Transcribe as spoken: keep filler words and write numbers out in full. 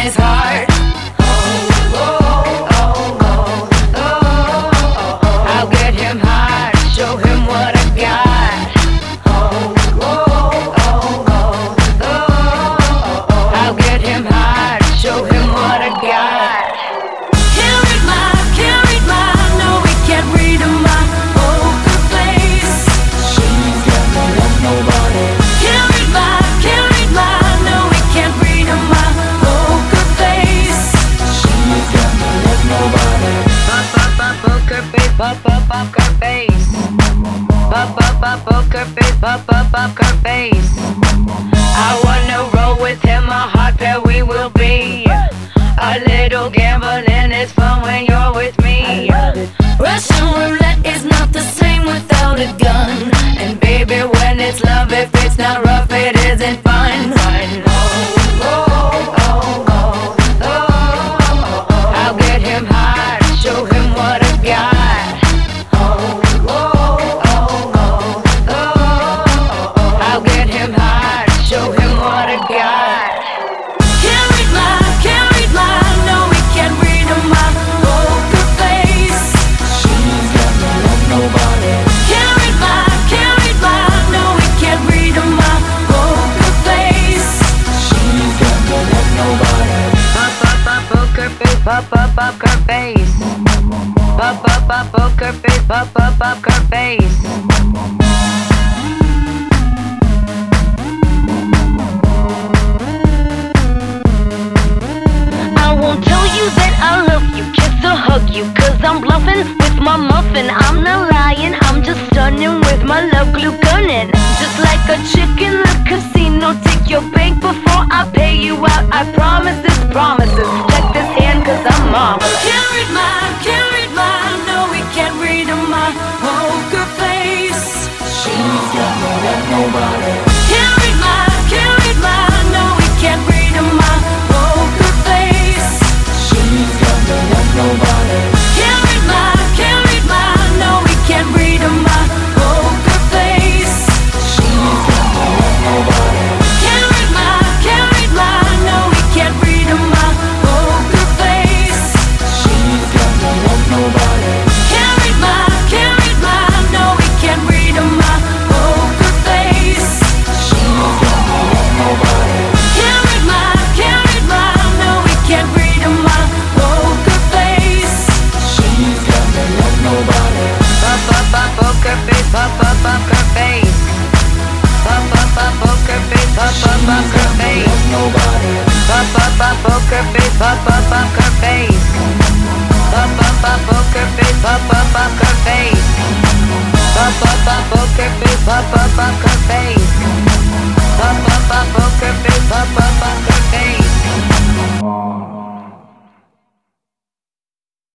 his heart. Oh, oh, oh, oh, oh, oh. I'll get him hard, show him what I got. Oh, oh, oh, oh, oh, oh. I'll get him hard, show him what I got. Can't read my, can't read my, no, we can't read my poker face. She's got no love, nobody. Can't read my, can't read my, no, we can't read my poker face. She's got no love, nobody. Pop, pop, pop, poker face, pop, pop, poker face. Pop, pop, pop, poker face, pop, pop, poker face. I wanna roll with him, a hot pair we will be. A little gambling is fun when you're with me. Russian roulette is not the same without a gun. And baby, when it's love, if it's not rough, it isn't fun. Fun. Oh, oh, oh, oh, oh, oh. I'll get him hard, show him what I got. Oh, oh, oh, oh, oh, oh. I'll get him hard, show him what I got. Can't read my, can't read my, no, we can't read my poker face. She's got no love, nobody. Can't read my, can't read my, no, we can't read my poker face. She's got no love, nobody. Pop, pop, pop, poker face, pop, pop, poker face. Pop, pop, pop, poker face, pop, pop, poker face. I won't tell you that I love you, kiss or hug you, cause I'm bluffing with my muffin. I'm not lying, I'm just stunning with my love glue gunning. Just like a chick in the casino, take your bank before I pay you out. I promise this promises, check this hand cause I'm marvelous. Can't read my, can't read my, no we can't read my poker face. She's got no love, nobody. Can't read my, can't read my, no we can't read my poker face. She's got no love, nobody. Can't read my, can't read my, no we can't read my poker face. She's got no love, nobody. Can't read my, can't read my, no we can't read my poker face. She's got no love, nobody. Can't read my, can't read my, no we can't read my poker face. She's got no love, nobody. Can't read my, can't read my, no we can't read my poker face. She's got no love, nobody. Pop, pop, pop, poker face, pop, pop, poker face. Pop, pop, pop, poker face, pop, pop, poker face. Love, nobody. Pop, pop, pop, poker face, pop, pop, poker face. Pop, pop, pop, poker face, pop, pop, poker face. Pop, pop, pop, poker face, pop, pop, poker face. Pop, pop, pop, poker face, pop, pop, poker face.